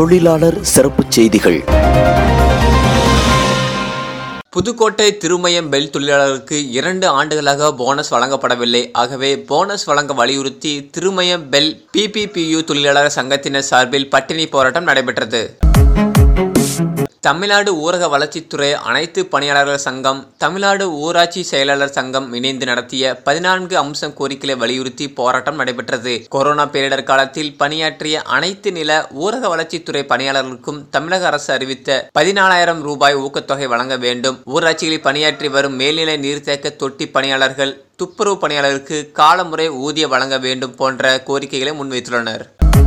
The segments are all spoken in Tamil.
தொழிலாளர் சிறப்புச் செய்திகள். புதுக்கோட்டை திருமயம் பெல் தொழிலாளருக்கு 2 ஆண்டுகளாக போனஸ் வழங்கப்படவில்லை. ஆகவே போனஸ் வழங்க வலியுறுத்தி திருமயம் பெல் PPPU தொழிலாளர் சங்கத்தினர் சார்பில் பட்டினி போராட்டம் நடைபெற்றது. தமிழ்நாடு ஊரக வளர்ச்சித்துறை அனைத்து பணியாளர்கள் சங்கம், தமிழ்நாடு ஊராட்சி செயலாளர் சங்கம் இணைந்து நடத்திய 14 அம்சம் கோரிக்கைகளை வலியுறுத்தி போராட்டம் நடைபெற்றது. கொரோனா பேரிடர் காலத்தில் பணியாற்றிய அனைத்து நில ஊரக வளர்ச்சித்துறை பணியாளர்களுக்கும் தமிழக அரசு அறிவித்த 14,000 ரூபாய் ஊக்கத்தொகை வழங்க வேண்டும். ஊராட்சிகளில் பணியாற்றி வரும் மேல்நிலை நீர்த்தேக்க தொட்டி பணியாளர்கள், துப்புரவு பணியாளர்களுக்கு காலமுறை ஊதியம் வழங்க வேண்டும் போன்ற கோரிக்கைகளை முன்வைத்துள்ளனர்.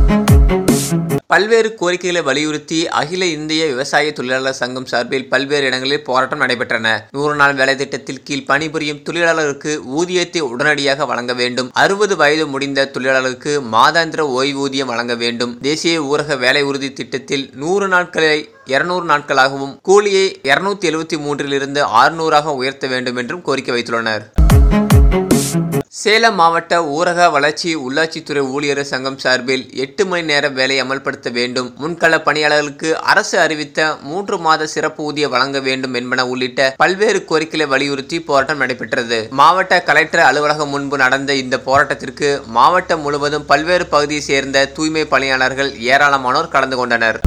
பல்வேறு கோரிக்கைகளை வலியுறுத்தி அகில இந்திய விவசாய தொழிலாளர் சங்கம் சார்பில் பல்வேறு இடங்களில் போராட்டம் நடைபெற்றன. 100 நாள் வேலை திட்டத்தில் கீழ் பணிபுரியும் தொழிலாளர்களுக்கு ஊதியத்தை உடனடியாக வழங்க வேண்டும். 60 வயது முடிந்த தொழிலாளர்களுக்கு மாதாந்திர ஓய்வூதியம் வழங்க வேண்டும். தேசிய ஊரக வேலை உறுதி திட்டத்தில் 100 நாட்களை 200 நாட்களாகவும், கூலியை 273 600 உயர்த்த வேண்டும் என்றும் கோரிக்கை வைத்துள்ளனர். சேலம் மாவட்ட ஊரக வளர்ச்சி உள்ளாட்சித்துறை ஊழியர் சங்கம் சார்பில் 8 மணி நேர வேலை அமல்படுத்த வேண்டும். முன்கள பணியாளர்களுக்கு அரசு அறிவித்த 3 மாத சிறப்பு ஊதியம் வழங்க வேண்டும் என்பன உள்ளிட்ட பல்வேறு கோரிக்கைகளை வலியுறுத்தி போராட்டம் நடைபெற்றது. மாவட்ட கலெக்டர் அலுவலகம் முன்பு நடந்த இந்த போராட்டத்திற்கு மாவட்டம் முழுவதும் பல்வேறு பகுதியை சேர்ந்த தூய்மை பணியாளர்கள் ஏராளமானோர் கலந்து கொண்டனர்.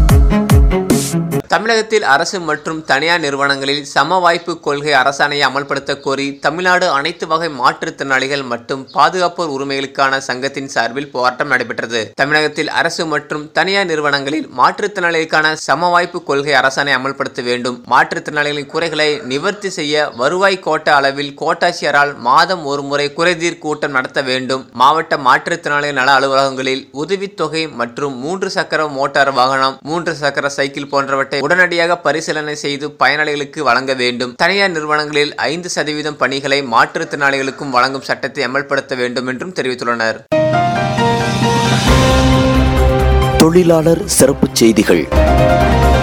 தமிழகத்தில் அரசு மற்றும் தனியார் நிறுவனங்களில் சம வாய்ப்பு கொள்கை அரசாணையை அமல்படுத்த கோரி தமிழ்நாடு அனைத்து வகை மாற்றுத்திறனாளிகள் மற்றும் பாதுகாப்போர் உரிமைகளுக்கான சங்கத்தின் சார்பில் போராட்டம் நடைபெற்றது. தமிழகத்தில் அரசு மற்றும் தனியார் நிறுவனங்களில் மாற்றுத்திறனாளிகளுக்கான சம வாய்ப்பு கொள்கை அரசாணை அமல்படுத்த வேண்டும். மாற்றுத்திறனாளிகளின் குறைகளை நிவர்த்தி செய்ய வருவாய் கோட்ட அளவில் கோட்டாட்சியரால் மாதம் ஒரு முறை குறைதீர் கூட்டம் நடத்த வேண்டும். மாவட்ட மாற்றுத்திறனாளிகள் நல அலுவலகங்களில் உதவித்தொகை மற்றும் 3 சக்கர மோட்டார் வாகனம், 3 சக்கர சைக்கிள் போன்றவற்றை உடனடியாக பரிசீலனை செய்து பயனாளிகளுக்கு வழங்க வேண்டும். தனியார் நிறுவனங்களில் 5% பணிகளை மாற்றுத்திறனாளிகளுக்கும் வழங்கும் சட்டத்தை அமல்படுத்த வேண்டும் என்றும் தெரிவித்துள்ளனர். தொழிலாளர் சிறப்புச் செய்திகள்.